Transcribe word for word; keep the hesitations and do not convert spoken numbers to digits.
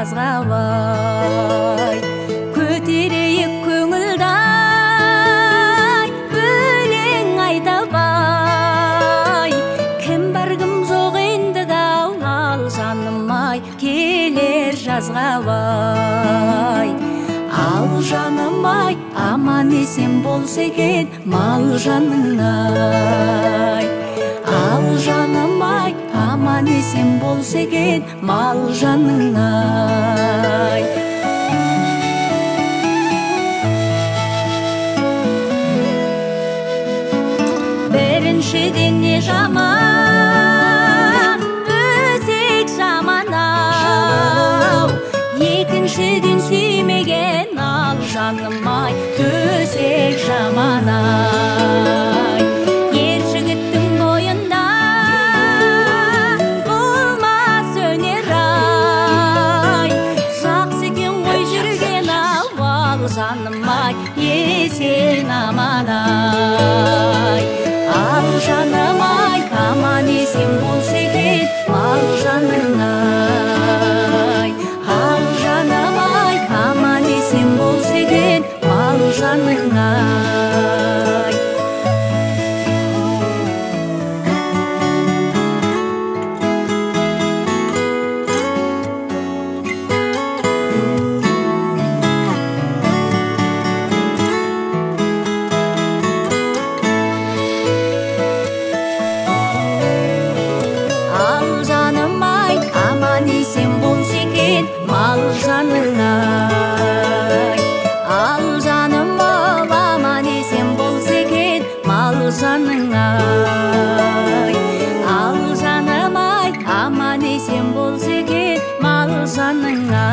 жазғабай көтерейік көңілдай өлең айта албай кім бар кім жоқ ендігі ал жаным-ай келер жазғабай ал жаным-ай аман есен болса екен мал жаның-ай ал жаным-ай аман есен болса екен мал жаның-ай біріншіден не жаман өсек жаман-ау екіншіден сүймеген ал жаным-ай төсек жаман-ай ер жігіттің бойында болмас өнер-ай жақсы екен ғой жүрген ал жаным-ай есен аман-ай ал жаным-ай аман есен болса екен мал жаның-ай ал жаным-ай аман есен болса екен мал жаның-ай мал жаның-ай ал жаным-ау аман есен болса екен мал жаның-ай ал жаным-ай аман есен болса екен мал жаның-ай